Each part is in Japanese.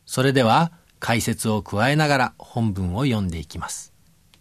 それでは解説を加えながら本文を読んでいきます。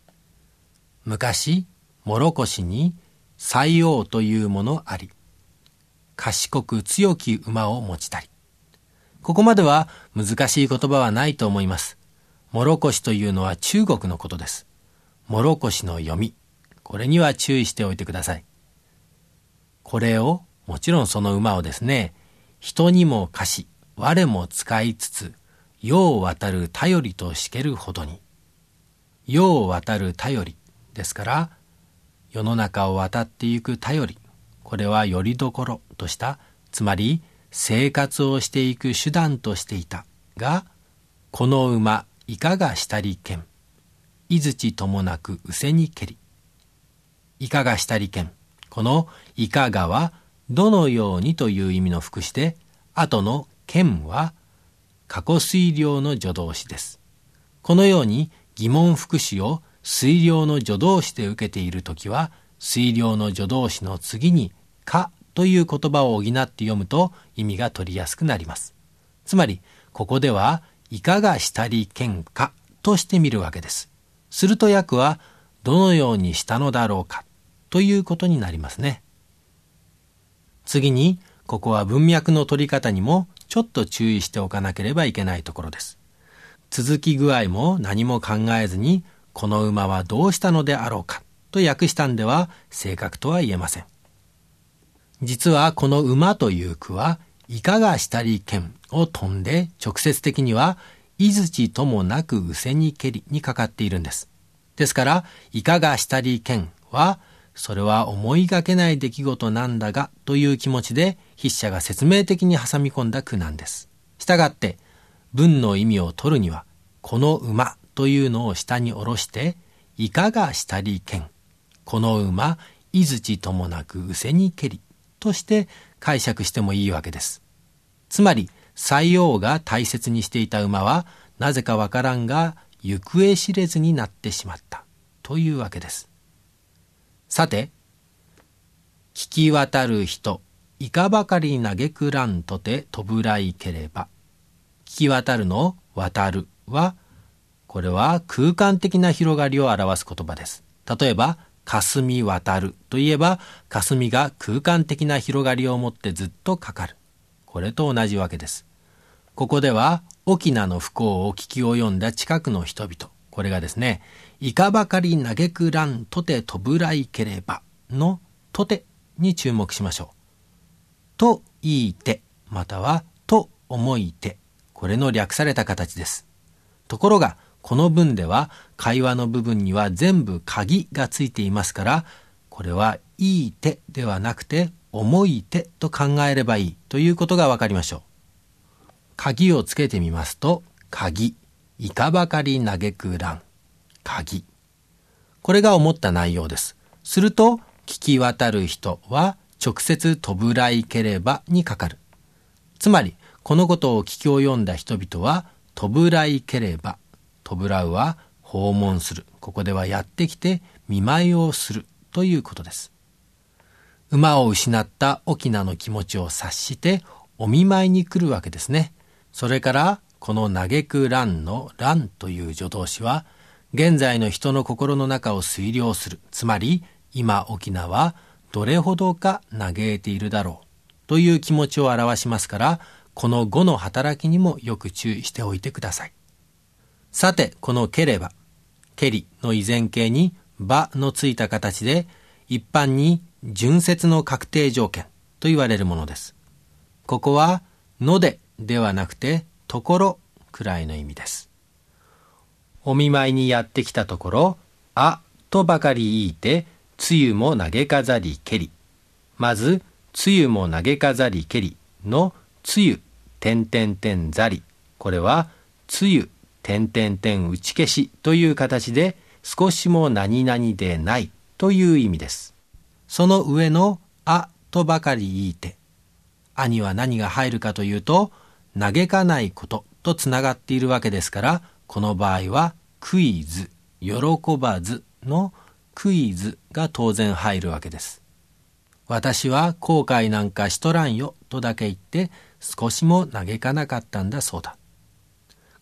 昔、諸越に西王というものあり、賢く強き馬を持ちたり。ここまでは難しい言葉はないと思います。諸越というのは中国のことです。諸越の読み、これには注意しておいてください。これを、もちろんその馬をですね、人にも貸し、我も使いつつ、世を渡る頼りとしけるほどに。世を渡る頼りですから、世の中を渡ってゆく頼り、これはよりどころとした、つまり生活をしていく手段としていたが、この馬いかがしたりけん、いずちともなくうせにけり。いかがしたりけん、このいかがはどのようにという意味の副詞で、後のけんは過去推量の助動詞です。このように疑問副詞を推量の助動詞で受けているときは、推量の助動詞の次にかという言葉を補って読むと意味が取りやすくなります。つまり、ここではいかがしたりけんかとしてみるわけです。すると訳はどのようにしたのだろうかということになりますね。次に、ここは文脈の取り方にもちょっと注意しておかなければいけないところです。続き具合も何も考えずに、この馬はどうしたのであろうかと訳したんでは正確とは言えません。実はこの馬という句はいかがしたりけんを飛んで、直接的にはいずちともなくうせにけりにかかっているんです。ですからいかがしたりけんは、それは思いがけない出来事なんだがという気持ちで筆者が説明的に挟み込んだ句なんです。したがって文の意味を取るには、この馬というのを下に下ろして、いかがしたりけん、この馬いずちともなくうせにけりとして解釈してもいいわけです。つまり西王が大切にしていた馬はなぜかわからんが行方知れずになってしまったというわけです。さて、聞き渡る人、いかばかり嘆くらんとてとぶらいければ。聞き渡るの渡るは、これは空間的な広がりを表す言葉です。例えば、霞渡るといえば、霞が空間的な広がりを持ってずっとかかる。これと同じわけです。ここでは、翁の不幸を聞き及んだ近くの人々。これがですね、いかばかり嘆くらんとてとぶらいければのとてに注目しましょう。と言いて、またはと思いて、これの略された形です。ところが、この文では会話の部分には全部鍵がついていますから、これは言いてではなくて思いてと考えればいいということがわかりましょう。鍵をつけてみますと、鍵、いかばかり嘆くらん、鍵。これが思った内容です。すると、聞き渡る人は直接とぶらいければにかかる。つまり、このことを聞き及んだ人々は、とぶらいければ、とぶらうは訪問する。ここではやってきて見舞いをするということです。馬を失った翁の気持ちを察してお見舞いに来るわけですね。それからこの嘆く蘭の蘭という助動詞は現在の人の心の中を推量する。つまり今翁はどれほどか嘆いているだろうという気持ちを表しますから、この語の働きにもよく注意しておいてください。さて、このければ、けりの以前形にばのついた形で、一般に順接の確定条件と言われるものです。ここは、のでではなくて、ところくらいの意味です。お見舞いにやってきたところ、あとばかり言いて、つゆも嘆かざりけり。まず、つゆも嘆かざりけりのつゆ、ざり。これは、つゆ、打ち消しという形で少しも何々でないという意味です。その上のあとばかり言いて、あには何が入るかというと、嘆かないこととつながっているわけですから、この場合はクイズ、喜ばずのクイズが当然入るわけです。私は後悔なんかしとらんよとだけ言って少しも嘆かなかったんだそうだ。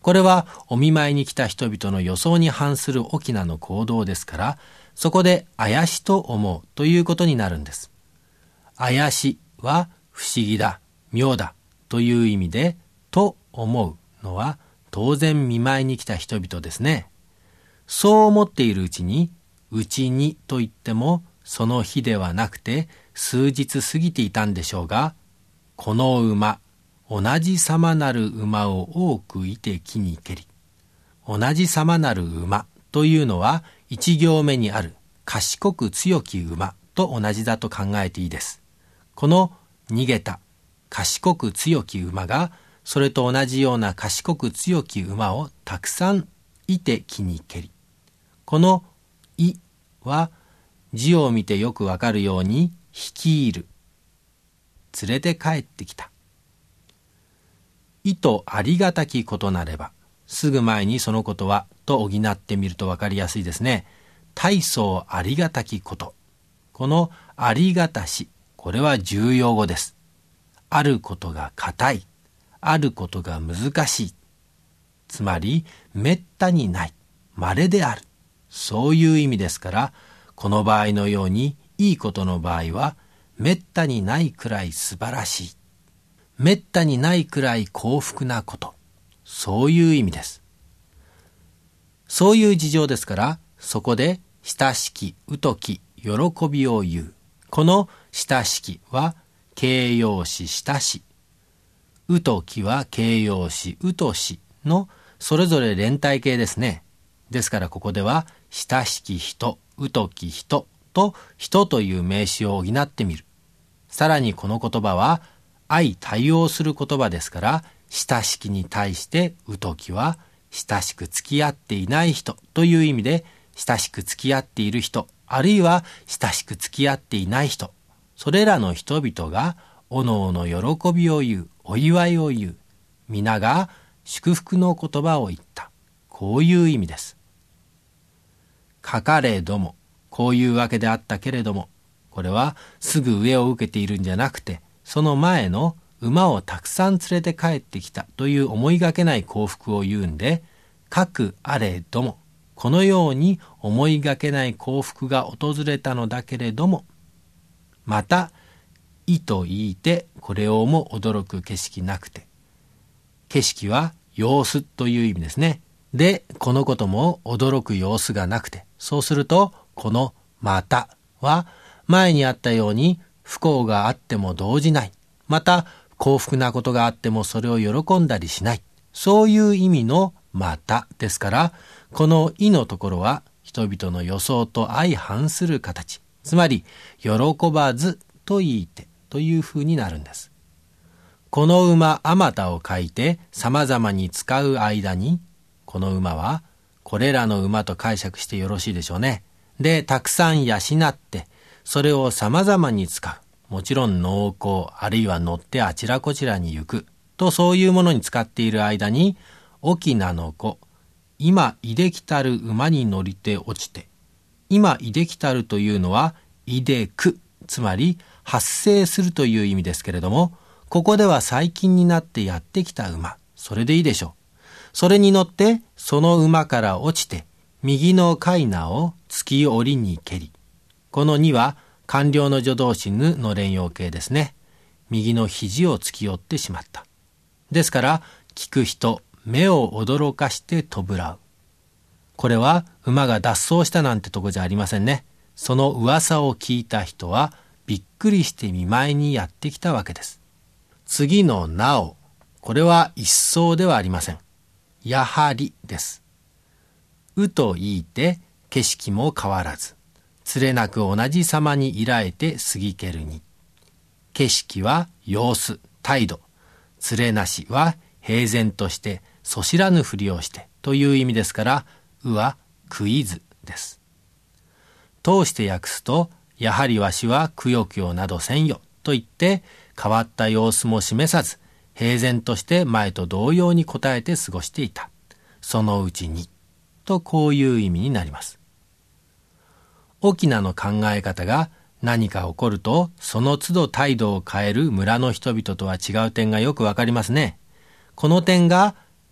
これはお見舞いに来た人々の予想に反する翁の行動ですから、そこで怪しと思うということになるんです。怪しは不思議だ、妙だという意味で、と思うのは当然見舞いに来た人々ですね。そう思っているうちに、うちにと言ってもその日ではなくて数日過ぎていたんでしょうが、この馬、同じ様なる馬を多くいて木に蹴り。同じ様なる馬というのは一行目にある賢く強き馬と同じだと考えていいです。この逃げた賢く強き馬がそれと同じような賢く強き馬をたくさんいて木に蹴り。このいは字を見てよくわかるように率いる、連れて帰ってきた。いとありがたきことなれば、すぐ前にそのことはと補ってみるとわかりやすいですね。大層ありがたきこと。このありがたし、これは重要語です。あることが固い、あることが難しい。つまり、めったにない、稀である。そういう意味ですから、この場合のように、いいことの場合は、めったにないくらい素晴らしい。めったにないくらい幸福なこと。そういう意味です。そういう事情ですから、そこで、親しき、疎き、喜びを言う。この親しきは、形容詞親し。疎きは形容詞疎しのそれぞれ連体形ですね。ですからここでは親しき人、疎き人と人という名詞を補ってみる。さらにこの言葉は相対応する言葉ですから、親しきに対して疎きは親しく付き合っていない人という意味で、親しく付き合っている人、あるいは親しく付き合っていない人、それらの人々がおのおの喜びを言う、お祝いを言う、皆が祝福の言葉を言った。こういう意味です。かかれども、こういうわけであったけれども、これはすぐ上を受けているんじゃなくて、その前の馬をたくさん連れて帰ってきたという思いがけない幸福を言うんで、かくあれども、このように思いがけない幸福が訪れたのだけれども、また、いと言いて、これをも驚く景色なくて。景色は様子という意味ですね。で、このことも驚く様子がなくて、そうすると、このまたは、前にあったように不幸があっても動じない。また、幸福なことがあってもそれを喜んだりしない。そういう意味のまたですから、このいのところは人々の予想と相反する形。つまり、喜ばずと言いてというふうになるんです。この馬あまたを書いて様々に使う間に、この馬はこれらの馬と解釈してよろしいでしょうね。で、たくさん養って、それを様々に使う。もちろん農耕、あるいは乗ってあちらこちらに行く。とそういうものに使っている間に、翁の子、今いできたる馬に乗りて落ちて。今いできたるというのは、いでく、つまり発生するという意味ですけれども、ここでは最近になってやってきた馬、それでいいでしょう。それに乗って、その馬から落ちて、右の飼名を突き折りに蹴り。この2は、完了の助動詞ぬの連用形ですね。右の肘を突き折ってしまった。ですから、聞く人、目を驚かしてとぶらう。これは、馬が脱走したなんてとこじゃありませんね。その噂を聞いた人は、びっくりして見舞いにやってきたわけです。次のなお、これは一層ではありません。やはりです。うと言いて、景色も変わらず。つれなく同じ様にいらえて過ぎけるに。景色は様子、態度。つれなしは平然として、そしらぬふりをしてという意味ですから、うはクイズです。通して訳すと、やはりわしはくよくよなどせんよと言って、変わった様子も示さず、平然として前と同様に答えて過ごしていた。そのうちに、とこういう意味になります。翁の考え方が何か起こると、その都度態度を変える村の人々とは違う点がよくわかりますね。この点が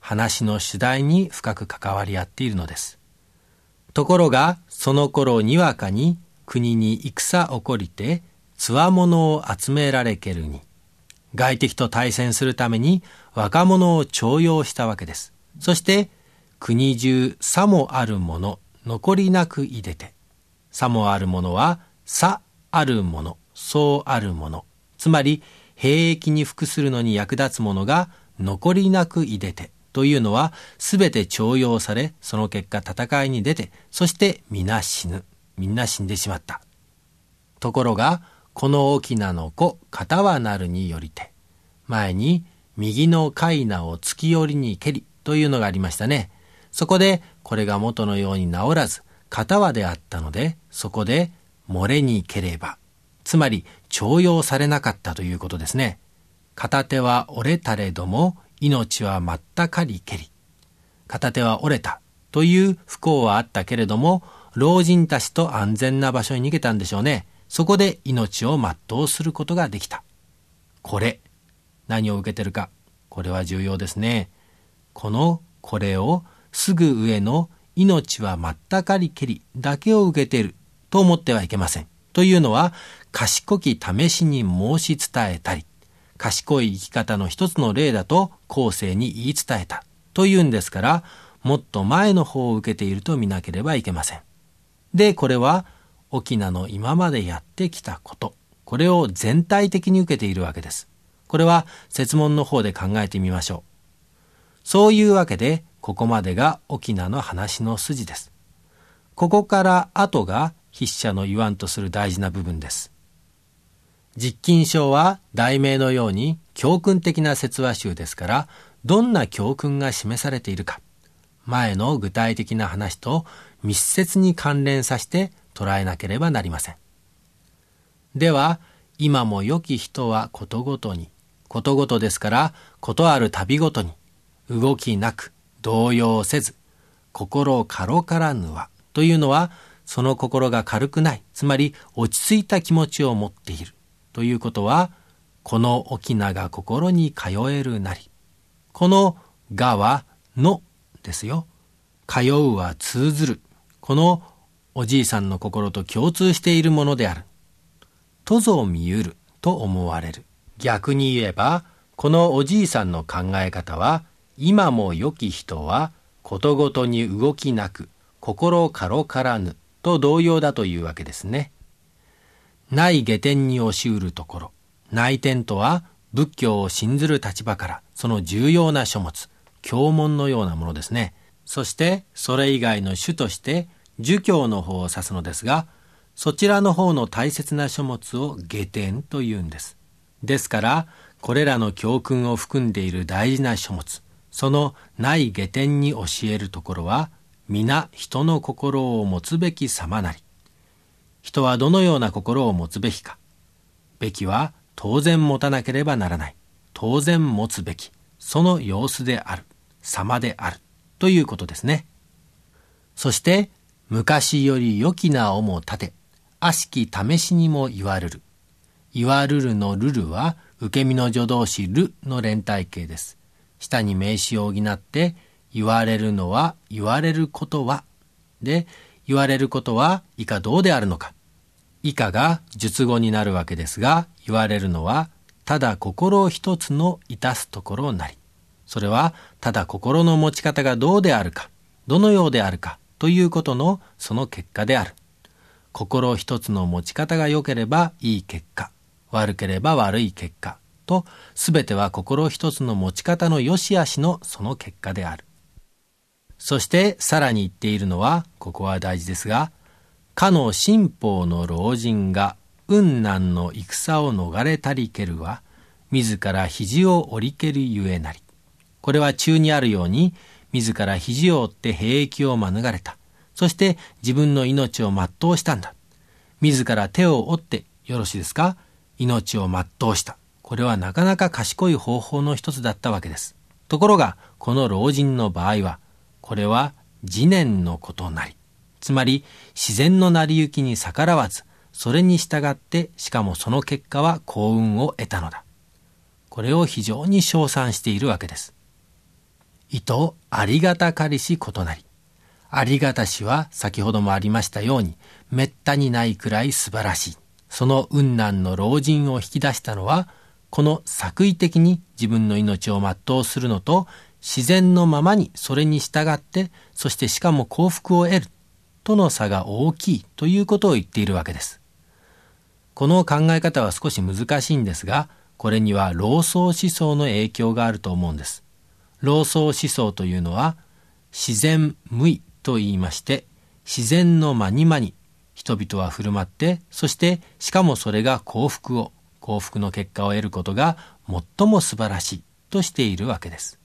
話の主題に深く関わり合っているのです。ところがその頃にわかに国に戦起こりて強者を集められけるに、外敵と対戦するために若者を徴用したわけです。そして国中さもあるもの残りなくいでて、さもあるものはさあるものそうあるもの、つまり兵役に服するのに役立つものが残りなくいでてというのは、すべて徴用され、その結果戦いに出て、そして皆死ぬ、みんな死んでしまった。ところがこの翁の子片はなるによりて、前に右の飼名を月寄りに蹴りというのがありましたね。そこでこれが元のように治らず片はであったので、そこで漏れに蹴れば、つまり徴用されなかったということですね。片手は折れたれども命は全かりけり。片手は折れたという不幸はあったけれども、老人たちと安全な場所に逃げたんでしょうね。そこで命を全うすることができた。これ、何を受けてるか、これは重要ですね。これをすぐ上の命は全かりけりだけを受けていると思ってはいけません。というのは、賢き試しに申し伝えたり、賢い生き方の一つの例だと後世に言い伝えたというんですから、もっと前の方を受けていると見なければいけません。で、これは翁の今までやってきたこと、これを全体的に受けているわけです。これは設問の方で考えてみましょう。そういうわけで、ここまでが翁の話の筋です。ここから後が筆者の言わんとする大事な部分です。実勤書は題名のように教訓的な説話集ですから、どんな教訓が示されているか、前の具体的な話と密接に関連させて捉えなければなりません。では、今も良き人はことごとに、ことごとですから、ことある度ごとに、動きなく、動揺せず、心軽からぬは、というのは、その心が軽くない、つまり落ち着いた気持ちを持っている。ということは、この翁が心に通えるなり。このがはのですよ。通うは通ずる。このおじいさんの心と共通しているものである。とぞ見ゆると思われる。逆に言えば、このおじいさんの考え方は、今も良き人はことごとに動きなく、心軽からぬと同様だというわけですね。内下典に押しうるところ。内典とは仏教を信ずる立場からその重要な書物、経文のようなものですね。そしてそれ以外の種として儒教の方を指すのですが、そちらの方の大切な書物を下典というんです。ですからこれらの教訓を含んでいる大事な書物、その内下典に教えるところは皆人の心を持つべき様なり。人はどのような心を持つべきか。べきは当然持たなければならない。当然持つべき。その様子である。様である。ということですね。そして、昔より良き名をも立て、悪しき試しにも言わるる。言わるるのるるは、受け身の助動詞るの連体形です。下に名詞を補って、言われるのは、言われることは。で、言われることは以下どうであるのか。以下が述語になるわけですが、言われるのはただ心一つのいたすところなり。それはただ心の持ち方がどうであるか、どのようであるかということのその結果である。心一つの持ち方が良ければいい結果、悪ければ悪い結果と、すべては心一つの持ち方の良し悪しのその結果である。そしてさらに言っているのは、ここは大事ですが、かの新法の老人が雲南の戦を逃れたりけるは、自ら肘を折りけるゆえなり。これは中にあるように、自ら肘を折って兵役を免れた。そして自分の命を全うしたんだ。自ら手を折ってよろしいですか？命を全うした。これはなかなか賢い方法の一つだったわけです。ところが、この老人の場合は、これは自然のことなり。つまり自然の成り行きに逆らわず、それに従って、しかもその結果は幸運を得たのだ。これを非常に称賛しているわけです。 意とありがたかりし異なり。ありがたしは先ほどもありましたように、めったにないくらい素晴らしい。その雲南の老人を引き出したのは、この作為的に自分の命を全うするのと、自然のままにそれに従って、そしてしかも幸福を得るとの差が大きいということを言っているわけです。この考え方は少し難しいんですが、これには老荘思想の影響があると思うんです。老荘思想というのは、自然無為と言いまして、自然のまにまに人々は振る舞って、そしてしかもそれが幸福の結果を得ることが最も素晴らしいとしているわけです。